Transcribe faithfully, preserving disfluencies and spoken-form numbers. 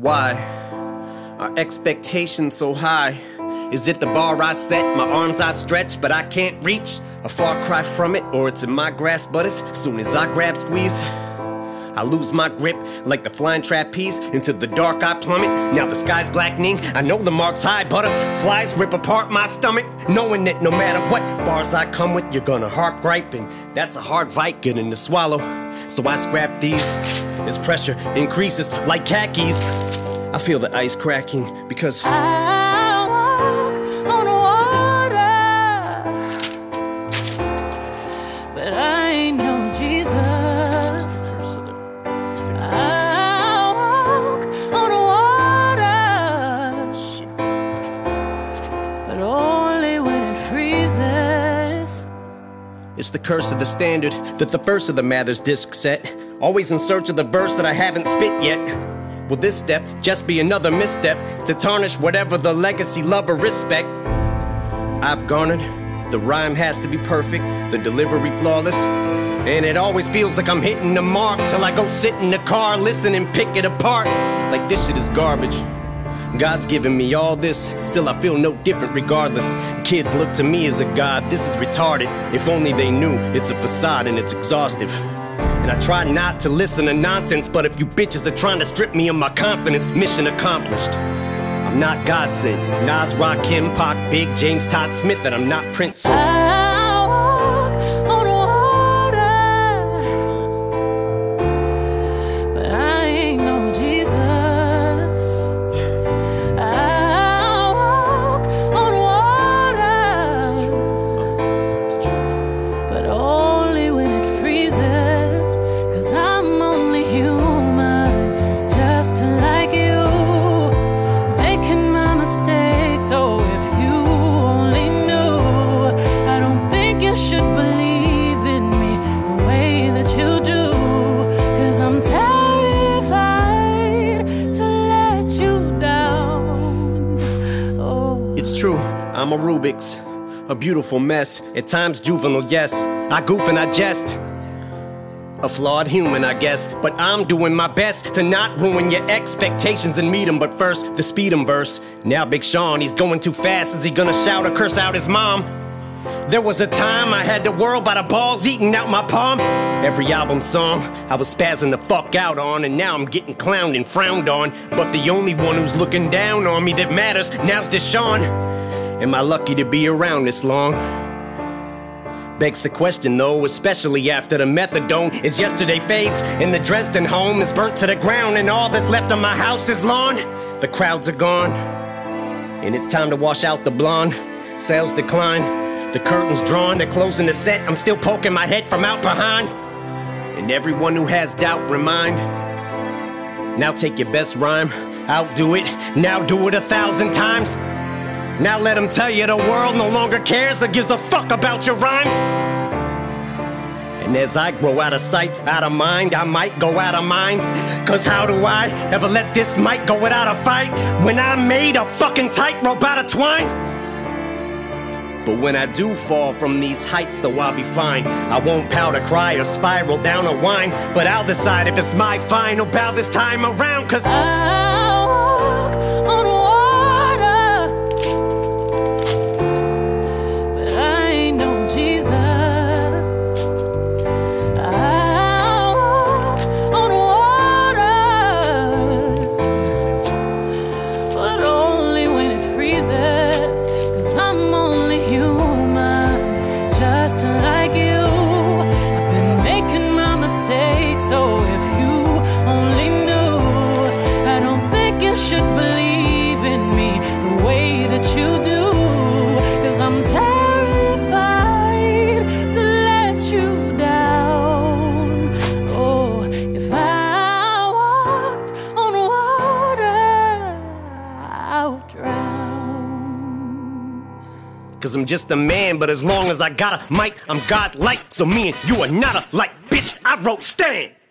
Why are expectations so high? Is it the bar I set, my arms I stretch, but I can't reach? A far cry from it, or it's in my grasp, but as soon as I grab squeeze, I lose my grip like the flying trapeze. Into the dark I plummet, now the sky's blackening. I know the mark's high, butterflies rip apart my stomach, knowing that no matter what bars I come with, you're gonna heart gripe, and that's a hard fight getting to swallow. So I scrap these, this pressure increases like khakis. I feel the ice cracking because I walk on water, but I ain't no Jesus. I walk on water, but only when it freezes. it's the curse of the standard that the first of the Mathers disc set. Always in search of the verse that I haven't spit yet. Will this step just be another misstep to tarnish whatever the legacy, love, or respect I've garnered? The rhyme has to be perfect, the delivery flawless, and it always feels like I'm hitting the mark till I go sit in the car, listen and pick it apart like this shit is garbage. God's given me all this, still I feel no different regardless. Kids look to me as a god, this is retarded. If only they knew it's a facade and it's exhaustive. And I try not to listen to nonsense, but if you bitches are trying to strip me of my confidence, mission accomplished. I'm not God sent, Nas, Rakim, Pac, Big, James, Todd Smith, and I'm not Prince, so I walk on water, but I ain't no Jesus. I walk on water, but only when it freezes. 'Cause I'm only human, just like you, making my mistakes. Oh, if you only knew, I don't think you should believe in me the way that you do. 'Cause I'm terrified to let you down. Oh, it's true, I'm a Rubik's, a beautiful mess. At times juvenile, yes, I goof and I jest. A flawed human, I guess, but I'm doing my best to not ruin your expectations and meet him. But first, the speed 'em verse. Now Big Sean, he's going too fast. Is he gonna shout or curse out his mom? There was a time I had the world by the balls eating out my palm. Every album song I was spazzing the fuck out on, and now I'm getting clowned and frowned on. But the only one who's looking down on me that matters now's Deshaun. Am I lucky to be around this long? Begs the question though, especially after the methadone is yesterday fades and the Dresden home is burnt to the ground and all that's left of my house is lawn. The crowds are gone and it's time to wash out the blonde. Sales decline, the curtains drawn, they're closing the set. I'm still poking my head from out behind. And everyone who has doubt, remind. Now take your best rhyme, outdo it, now do it a thousand times. Now let them tell you the world no longer cares or gives a fuck about your rhymes. And as I grow out of sight, out of mind, I might go out of mind. 'Cause how do I ever let this mic go without a fight when I made a fucking tightrope out of twine? But when I do fall from these heights, though I'll be fine. I won't powder cry or spiral down a whine, but I'll decide if it's my final bow this time around. 'Cause I walk on water, like you. I've been making my mistakes. So if you only knew, I don't think you should believe in me the way that you do. 'Cause I'm terrified to let you down. Oh, if I walked on water, I would drown. 'Cause I'm just a man, but as long as I got a mic, I'm God-like. So me and you are not alike, bitch, I wrote Stan.